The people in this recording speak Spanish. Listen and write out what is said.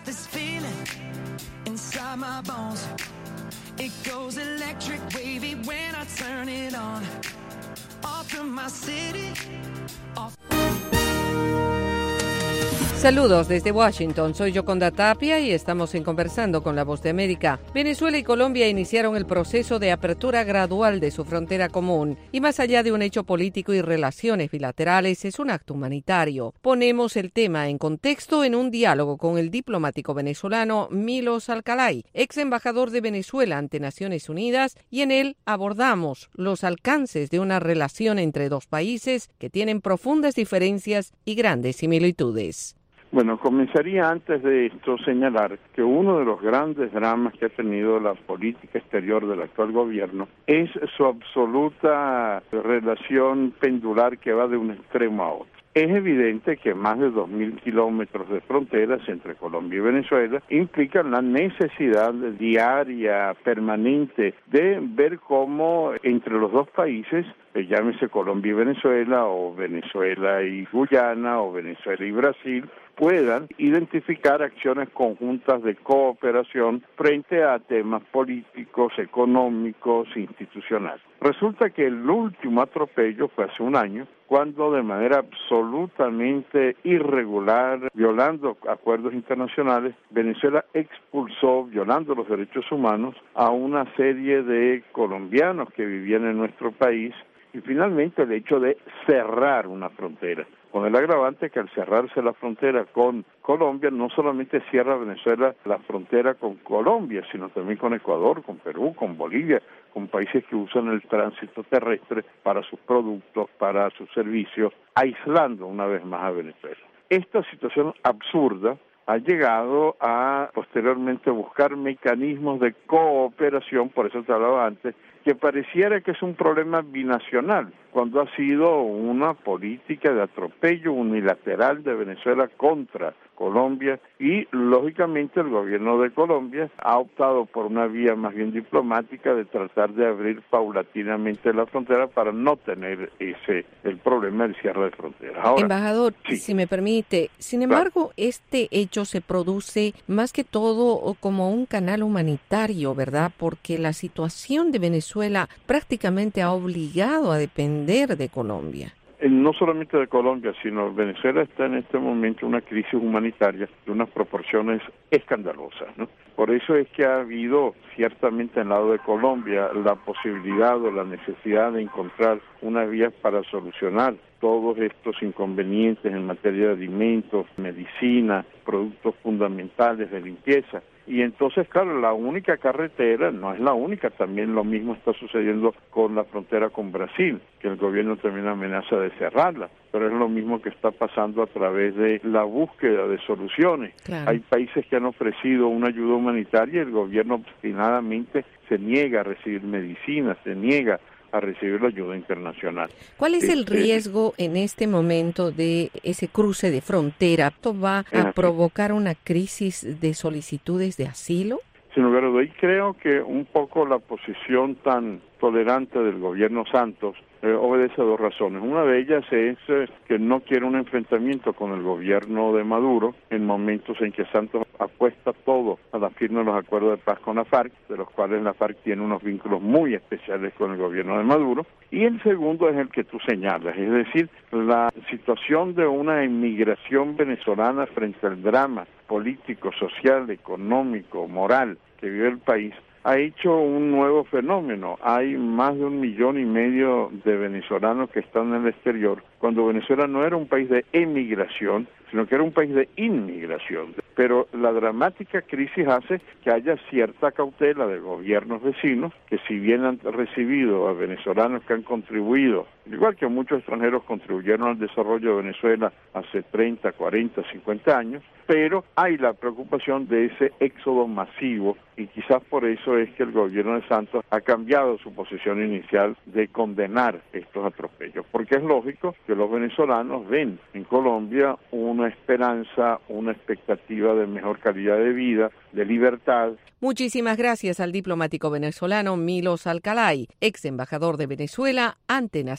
this feeling inside my bones. It goes electric wavy when I turn it on. Off from my city, off. Saludos desde Washington, soy Yoconda Tapia y estamos en Conversando con la Voz de América. Venezuela y Colombia iniciaron el proceso de apertura gradual de su frontera común y más allá de un hecho político y relaciones bilaterales es un acto humanitario. Ponemos el tema en contexto en un diálogo con el diplomático venezolano Milos Alcalay, ex embajador de Venezuela ante Naciones Unidas, y en él abordamos los alcances de una relación entre dos países que tienen profundas diferencias y grandes similitudes. Bueno, comenzaría antes de esto señalar que uno de los grandes dramas que ha tenido la política exterior del actual gobierno es su absoluta relación pendular que va de un extremo a otro. Es evidente que más de 2.000 kilómetros de fronteras entre Colombia y Venezuela implican la necesidad diaria, permanente, de ver cómo entre los dos países, llámese Colombia y Venezuela, o Venezuela y Guyana, o Venezuela y Brasil, puedan identificar acciones conjuntas de cooperación frente a temas políticos, económicos, institucionales. Resulta que el último atropello fue hace un año, cuando de manera absolutamente irregular, violando acuerdos internacionales, Venezuela expulsó, violando los derechos humanos, a una serie de colombianos que vivían en nuestro país, y finalmente el hecho de cerrar una frontera, con el agravante que al cerrarse la frontera con Colombia, no solamente cierra Venezuela la frontera con Colombia, sino también con Ecuador, con Perú, con Bolivia, con países que usan el tránsito terrestre para sus productos, para sus servicios, aislando una vez más a Venezuela. Esta situación absurda ha llegado a posteriormente buscar mecanismos de cooperación, por eso te hablaba antes, que pareciera que es un problema binacional, cuando ha sido una política de atropello unilateral de Venezuela contra Colombia, y lógicamente el gobierno de Colombia ha optado por una vía más bien diplomática de tratar de abrir paulatinamente la frontera para no tener el problema del cierre de fronteras. Ahora, embajador, sí, si me permite, sin embargo, este hecho se produce más que todo como un canal humanitario, ¿verdad? Porque la situación de Venezuela prácticamente ha obligado a depender de Colombia. No solamente de Colombia, sino Venezuela está en este momento en una crisis humanitaria de unas proporciones escandalosas, ¿no? Por eso es que ha habido ciertamente en el lado de Colombia la posibilidad o la necesidad de encontrar una vía para solucionar todos estos inconvenientes en materia de alimentos, medicina, productos fundamentales de limpieza. Y entonces, claro, la única carretera, no es la única, también lo mismo está sucediendo con la frontera con Brasil, que el gobierno también amenaza de cerrarla, pero es lo mismo que está pasando a través de la búsqueda de soluciones. Claro. Hay países que han ofrecido una ayuda humanitaria y el gobierno obstinadamente se niega a recibir medicinas, se niega a recibir la ayuda internacional. ¿Cuál es el riesgo en este momento de ese cruce de frontera? ¿Esto va a provocar una crisis de solicitudes de asilo? Sin lugar a dudas, y creo que un poco la posición tan tolerante del gobierno Santos obedece a dos razones. Una de ellas es que no quiere un enfrentamiento con el gobierno de Maduro en momentos en que Santos apuesta todo a la firma de los acuerdos de paz con la FARC, de los cuales la FARC tiene unos vínculos muy especiales con el gobierno de Maduro. Y el segundo es el que tú señalas, es decir, la situación de una inmigración venezolana frente al drama político, social, económico, moral que vive el país, ha hecho un nuevo fenómeno. Hay más de 1,5 millones de venezolanos que están en el exterior, cuando Venezuela no era un país de emigración, sino que era un país de inmigración. Pero la dramática crisis hace que haya cierta cautela de gobiernos vecinos, que si bien han recibido a venezolanos que han contribuido, igual que muchos extranjeros contribuyeron al desarrollo de Venezuela hace 30, 40, 50 años, pero hay la preocupación de ese éxodo masivo, y quizás por eso es que el gobierno de Santos ha cambiado su posición inicial de condenar estos atropellos, porque es lógico que los venezolanos ven en Colombia una esperanza, una expectativa de mejor calidad de vida, de libertad. Muchísimas gracias al diplomático venezolano Milos Alcalay, ex embajador de Venezuela ante Naciones